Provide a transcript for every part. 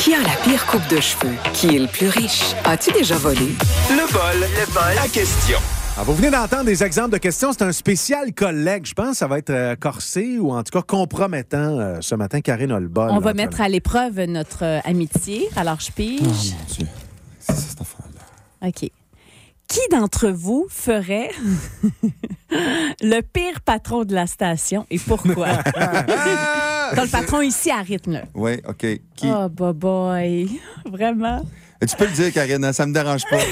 Qui a la pire coupe de cheveux? Qui est le plus riche? As-tu déjà volé? Le bol à question. Alors, vous venez d'entendre des exemples de questions. C'est un spécial collègue. Je pense que ça va être corsé ou en tout cas compromettant ce matin. Karine a le bol. On va mettre à l'épreuve notre amitié. Alors, je pige. Oh mon Dieu. C'est ça, cette affaire-là. OK. Qui d'entre vous ferait le pire patron de la station et pourquoi? Donc, le patron ici à rythme, là. Oui, OK. Qui? Oh, boy. Vraiment? Tu peux le dire, Karine, ça me dérange pas.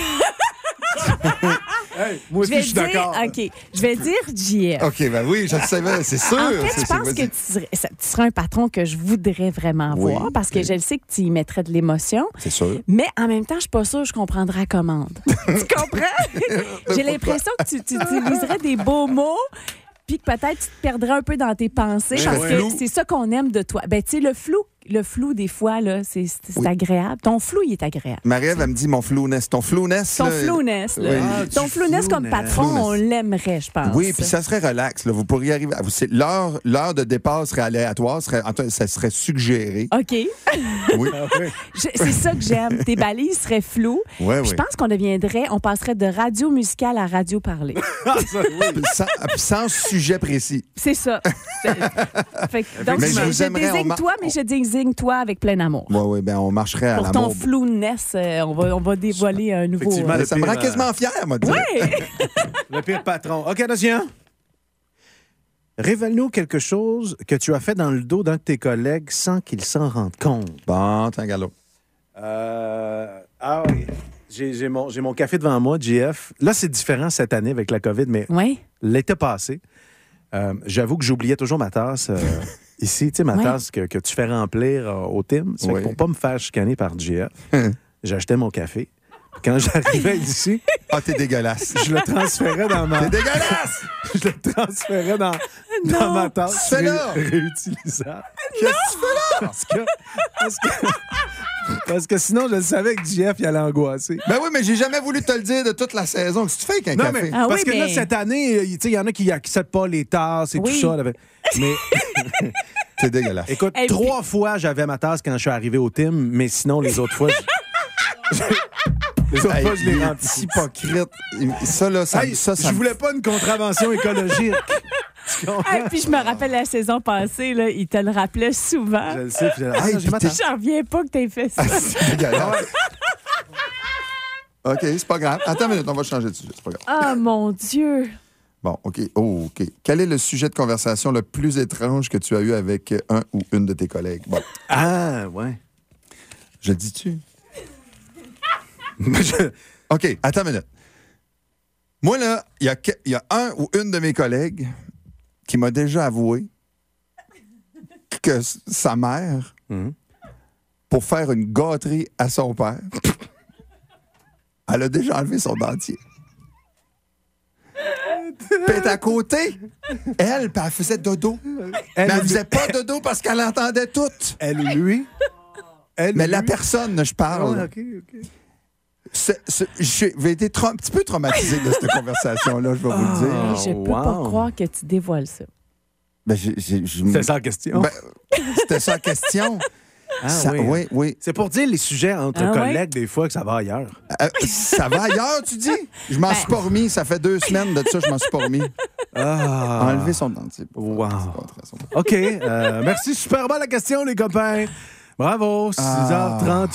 Hey, moi aussi, je suis d'accord. OK. Je vais dire JF. OK, ben oui, je le savais, c'est sûr. En fait, je pense vas-y. que tu serais un patron que je voudrais vraiment Oui, voir parce que oui. je le sais que tu y mettrais de l'émotion. C'est sûr. Mais en même temps, je suis pas sûre que je comprendrais la commande. Tu comprends? J'ai l'impression que tu utiliserais des beaux mots puis que peut-être tu te perdrais un peu dans tes pensées Je parce serais que flou. c'est ça qu'on aime de toi. Ben, tu sais, le flou, des fois, là, c'est Oui. agréable. Ton flou, il est agréable. Marie-Ève, elle me dit mon flouness. Ton flouness. Ton là, flouness, là. Oui. Ah, Ton du flouness comme flouness. patron, on Flouness. l'aimerait, je pense. Oui, puis ça serait relax. Là. Vous pourriez arriver. L'heure de départ serait aléatoire, ça serait suggéré. OK. Oui. C'est ça que j'aime. Tes balises seraient floues. Ouais, Puis je oui. pense on passerait de radio musicale à radio parlée. Puis sans sujet précis. C'est ça. Fait que, donc, Mais je je vous aimerais, désigne toi, mais je désigne toi avec plein amour. Oui, oui, ben on marcherait à Pour ton l'amour. flouness, on va dévoiler un nouveau... Effectivement, Ça me rend pire, quasiment fier, moi, de dire. Oui! Le pire patron. OK, attention. Révèle-nous quelque chose que tu as fait dans le dos d'un de tes collègues sans qu'ils s'en rendent compte. Bon, tiens, galop. Ah oui. J'ai mon café devant moi, JF. Là, c'est différent cette année avec la COVID, mais Oui. l'été passé, j'avoue que j'oubliais toujours ma tasse ici, tu sais, ma Ouais. tasse que tu fais remplir au Tim. Ça fait que Oui. pour pas me faire chicaner par JF, j'achetais mon café. Quand j'arrivais ici, Ah, t'es dégueulasse. je le transférais dans ma... T'es dégueulasse! Je le transférais dans Non. ma tasse Fais-le! réutilisable. Qu'est-ce que tu fais là? Parce que sinon, je savais que JF, il allait angoisser. Ben oui, mais j'ai jamais voulu te le dire de toute la saison. Qu'est-ce que tu fais avec un Non, café? mais Ah parce oui, que là, mais- cette année, tu sais, il y en a qui n'acceptent pas les tasses et Oui. tout ça. Là. Mais T'es dégueulasse. écoute, Et puis- 3 fois, j'avais ma tasse quand je suis arrivé au Tim, mais sinon, les autres fois, les autres Hey, fois, je l'ai il est rempli. hypocrite. Ça, là, ça, Hey, ça je voulais pas une contravention écologique. Tu comprends? Et puis je me rappelle la saison passée, là, il te le rappelait souvent. Je le sais. Puis, Hey, j'ai ma puis tasse. J'en reviens pas que t'aies fait ça. Ah, c'est dégueulasse. OK, c'est pas grave. Attends une minute, on va changer de sujet. C'est pas grave. Ah, mon Dieu! Bon, OK. Oh, OK. Quel est le sujet de conversation le plus étrange que tu as eu avec un ou une de tes collègues? Bon, Ah, ouais. je le dis-tu? Je- OK, attends une minute. Moi, là, il y a un ou une de mes collègues qui m'a déjà avoué que sa mère, Mhm. pour faire une gâterie à son père, elle a déjà enlevé son dentier. Puis elle est à côté, elle, puis elle faisait dodo. Elle Mais elle ou faisait lui? pas dodo parce qu'elle entendait tout. Elle ou lui? Elle Mais ou la lui? personne, je parle. Ah, OK, OK. J'ai été un petit peu traumatisé de cette conversation-là, je vais vous le dire. Je peux pas wow. croire que tu dévoiles ça. Ben, C'est ça la question. Ben, c'était ça la question. Ah, Ça- oui. oui, oui. C'est pour dire les sujets entre Ah, collègues, ouais? des fois, que ça va ailleurs. Ça va ailleurs, tu dis? Je m'en suis pas remis. Ça fait 2 semaines de ça, je m'en suis pas remis. Ah. Enlever son dentier. Wow. C'est pas très- OK. Merci. Super bonne la question, les copains. Bravo. 6h30.